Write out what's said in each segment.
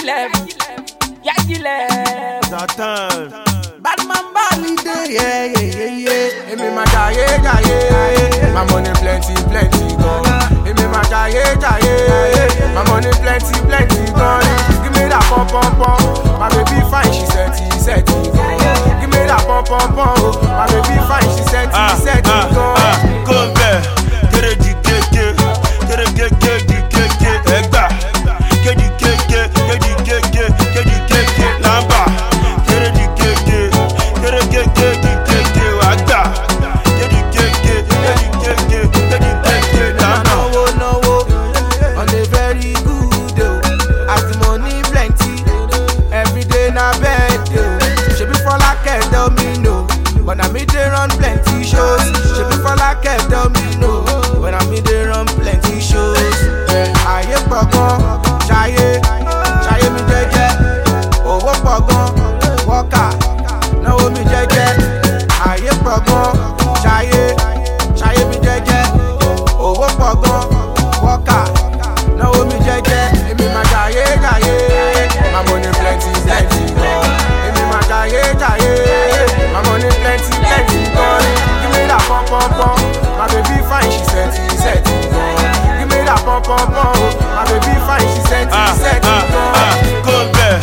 Satan. Batman Bali day, yeah. Hey, me ma jaye. My money plenty, gone. Hey, me ma jaye. My money plenty, gone. Give me that pom. My baby fine, she set it, gone. Give me that pom. My baby fine, she set it, gone. Come back. But I me they run plenty shows. She before like I tell me no. When I me they run plenty shows. Aye pogon, chaye mi jeje. Owo pogon, waka, now mi jeje. Aye pogon, chaye mi jeje. Owo pogon, waka, now mi jeje. Emi ma chaye. My money plenty. Emi ma chaye. My money plenty, gone. Give me that pom. My baby fine, she set it, gone. Give me that pom. My baby fine, she set it, gone. Come back.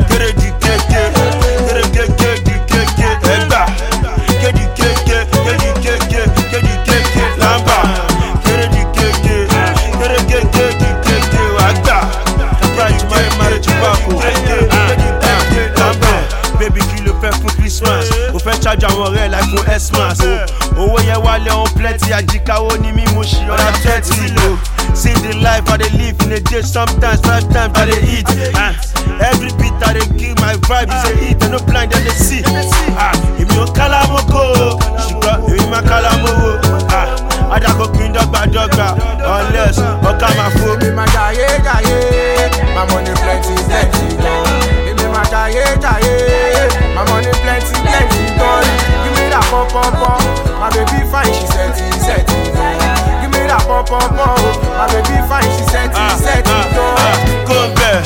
Charge àwọn ọ̀rẹ́ like for S-Max. Owó yẹn wálé on plenty, àjíkáwó ní mí mo ṣì ọ̀rá 30 lo. See the life I dey live in a day, sometimes 5 times I dey eat. Every beat I dey give my vibe is a hit, I no blind and they see. Èmi ò kálámọ́kò, ṣùgbọ́n èmi máa kálámọ́wò. Adàkọ̀ kí n dọ́gba unless ọ̀ká máa fò. Èmi máa jayé, my money plenty, gone. Èmi máa jayé, my money plenty, gone. Give me that pom. My baby fine, she set it, gone. Give me that pom. My baby fine, she set it, gone. Come back.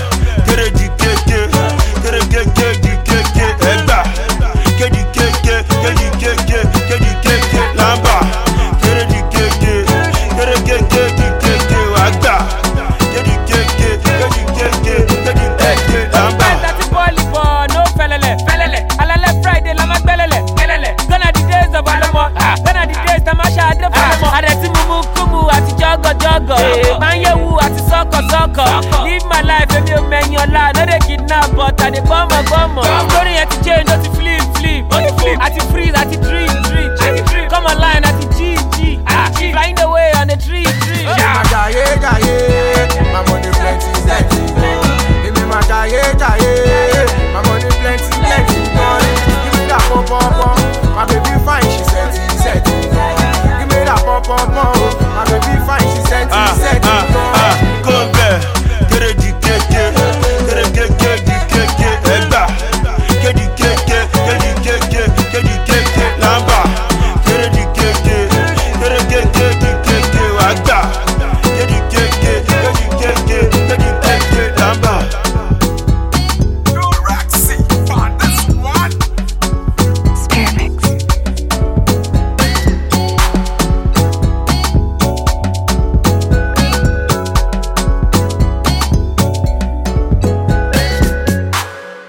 Live my life, baby, man, your life. No, they kidnap, but I dey come. Story